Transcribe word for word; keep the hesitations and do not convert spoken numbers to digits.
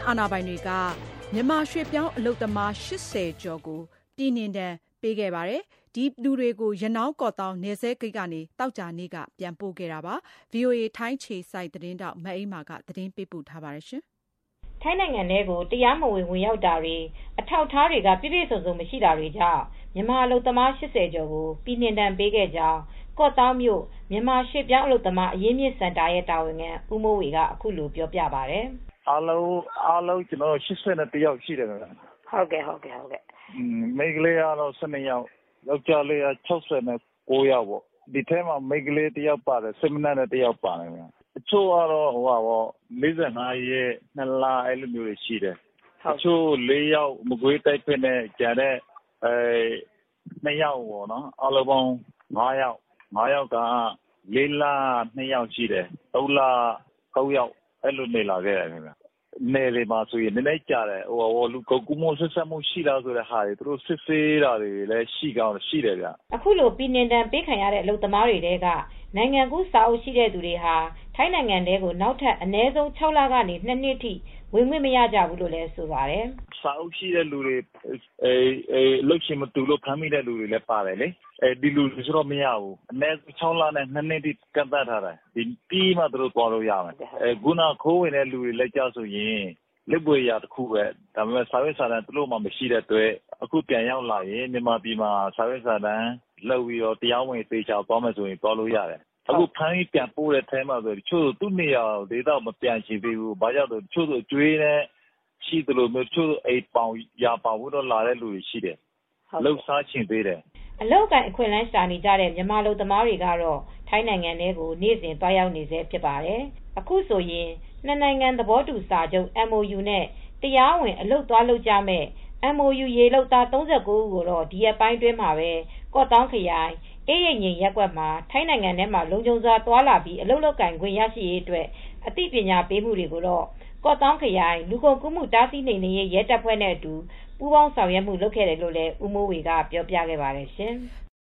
အာဏာပိုင်တွေကမြန်မာရွှေ့ပြောင်းအလုပ်သမားရှစ်ဆယ်ကျော်ကိုပြည်နှင်ဒဏ်ပေးခဲ့ပါတယ်။ ဒီလူတွေကိုရနောင်းကော့သောင်းနယ်စဲဂိတ်ကနေသောကြာနေ့ကပြန်ပို့ခဲ့တာပါ။ ဗွီအိုအေထိုင်းအခြေစိုက်သတင်းထောက်မအေးမာကသတင်းပေးပို့ထားပါတယ်။ ထိုင်းနိုင်ငံထဲကိုတရားမဝင်ဝင်ရောက်တာတွေအထောက်အထားတွေကပြည့်ပြည့်စုံစုံမရှိတာတွေကြောင့်မြန်မာအလုပ်သမားရှစ်ဆယ်ကျော်ကိုပြည်နှင်ဒဏ်ပေးခဲ့ကြောင်းကော့သောင်းမြို့မြန်မာရွှေ့ပြောင်းအလုပ်သမားအရင်းမြစ်စင်တာရဲ့တာဝန်ခံဦးမိုးဝေကအခုလိုပြောပြပါတယ်။ "အားလုံးအားလုံးကျနော်တို့ရှစ်ဆယ်တစ်ယောက်ရှိတယ်ခင်ဗျ။ဟုတ်ကဲ့ဟုတ်ကဲ့ဟုတ်ကဲ့မိန်းကလေးကတော့၁၂ယောက်ယောက်ကျားလေးက၆၉ယောက်ပေါ့ဒီထဲမှာမိန်းကလေးတစ်ယောက်ပါတယ်စိတ်မနှံတဲ့တစ်ယောက်ပါတယ်တချို့ကတော့ဟိုပါပေါ့၄၅ရက်နှစ်လအဲ့လိုမျိုးတွေရှိတယ်တချို့လေးယောက်မကွေးတိုက်ဖက်နဲ့ကျန်တဲ့အဲနှစ်ယောက်ပေါ့နော်အားလုံးပေါင်းငါးယောက်ငါးယောက်ကလေးလနှစ်ယောက်ရှိတယ်သုံးလသုံးယောက်အဲ့လိုနေလာခဲ့တယ်ခင်ဗျနယ်တွေမှာဆိုရင်နည်းနည်းကြာတယ်ဟိုလူကုန်ကူးမှုဆက်ဆက်မှုရှိလားဆိုတဲ့ဟာတွေသူတို့စစ်ဆေးတာတွေလည်းရှိကောင်းရှိတယ်ဗျအခုလိုပြည်နှင်ဒဏ်ပေးခံရတဲ့အလုပ်သမားတွေတဲကနိုင်ငံကူးစာအုပ်ရှိတဲ့သူတွေဟာထိုင်းနိုင်ငံထဲကိုနောက်ထပ်အနည်းဆုံးခြောက်လကနေနှစ်နှစ်ထိဝင်ခွင့်မရကြဘူးလို့လည်းဆိုပါတယ်စာအုပ်ရှိတဲ့လူတွေအဲအဲလှုပ်ရှင်မတူလို့ဖမ်းမိတဲ့လူတွေလည်းပါတယ်လေအဲဒီလူတွေဆိုတော့မရဘူးအနည်းဆုံးခြောက်လနဲ့နှစ်နှစ်ထိကန့်သတ်ထားတယ်ဒီပြီးမှသူတို့သွားလို့ရမယ်အဲခုနခိုးဝင်တဲ့လူတွေလည်းကြောက်ဆိုရင်လက်ပွေရာတစ်ခုပဲဒါပေမဲ့စာရွက်စာတမ်းသူတို့မှမရှိတဲ့အတွက်အခုပြန်ရောက်လာရင်မြန်မာပြည်မှာစာရွက်စာတမ်းလောက်ပြီးတော့တရားဝင်သေချာသွားမယ်ဆိုရင်သွားလို့ရတယ်အခုဖမ်းပြီးပြန်ပို့တဲ့ထဲမှာဆိုတချို့သူ့နေရာဒေသမပြန်ချင်သေးဘူးဘာကြောင့်လဲတချို့ဆိုကျွေးနဲ့ရှိတယ်လို့မျိုးတချို့အိမ်ပေါင်ရာပေါင်ဖို့တော့လာတဲ့လူတွေရှိတယ်လှုပ်ရှားချင်သေးတယ်အလောက်ကန်အခွင့်အလမ်းရှာနေကြတဲ့မြန်မာလူသမားတွေကတော့ထိုင်းနိုင်ငံထဲကိုနေ့စဉ်သွားရောက်နေစေဖြစ်ပါတယ်အခုဆိုရင်နှစ်နိုင်ငံသဘောတူစာချုပ် M O U နဲ့တရားဝင်အလုပ်သွားလုပ်ကြမဲ့ M O U ရေလုပ်သား၃၉ဦးကိုတော့ဒီရက်ပိုင်းတွင်းမှာပဲကော့တောင်းခရိုင်အေးရိပ်ငိန်ရပ်ကွက်မှာထိုင်းနိုင်ငံထဲမှာလုံခြုံစွာသွားလာပြီးအလုပ်လုပ်ကိုင်ခွင့်ရရှိရေးအတွက်အသိပညာပေးမှုတွေကိုတော့ကော့တောင်းခရိုင်လူကုန်ကူးမှုတားဆီးနှိမ်နင်းရေးရဲတပ်ဖွဲ့နဲ့အတူပူးပေါင်းဆောင်ရွက်မှုလုပ်ခဲ့တယ်လို့လည်းဦးမိုးဝေကပြောပြခဲ့ပါတယ်ရှင်။